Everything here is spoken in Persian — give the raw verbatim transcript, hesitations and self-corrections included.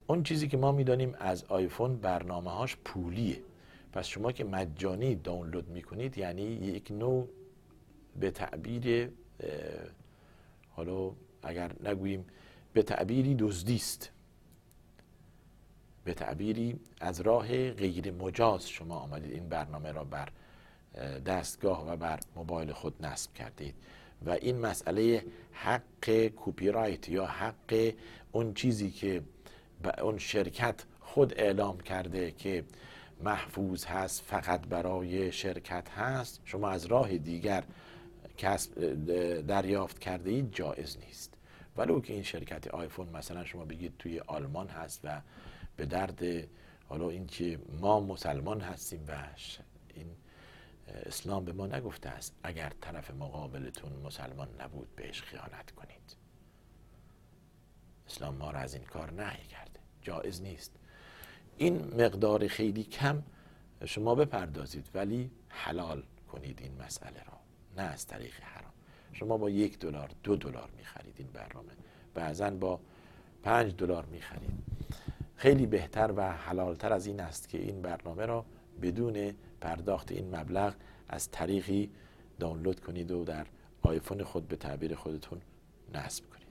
اون چیزی که ما میدانیم از آیفون برنامه هاش پولیه، پس شما که مجانی دانلود میکنید یعنی یک نوع به تعبیر حالا اگر نگوییم به تعبیری دزدیست، به تعبیری از راه غیر مجاز شما آمدید این برنامه را بر دستگاه و بر موبایل خود نصب کردید و این مسئله حق کپی رایت یا حق اون چیزی که اون شرکت خود اعلام کرده که محفوظ هست فقط برای شرکت هست، شما از راه دیگر کسب دریافت کرده اید، جایز نیست. ولو که این شرکت آیفون مثلا شما بگید توی آلمان هست و به درد حالا این که ما مسلمان هستیم و این اسلام به ما نگفته است اگر طرف مقابلتون مسلمان نبود بهش خیانت کنید. اسلام ما را از این کار نهی کرده، جایز نیست. این مقدار خیلی کم شما بپردازید ولی حلال کنید این مسئله را، نه از طریق حرام. شما با یک دلار دو دلار میخرید این برنامه، بعضا با پنج دلار میخرید. خیلی بهتر و حلالتر از این است که این برنامه را بدون پرداخت این مبلغ از طریقی دانلود کنید و در آیفون خود به تعبیر خودتون نصب کنید.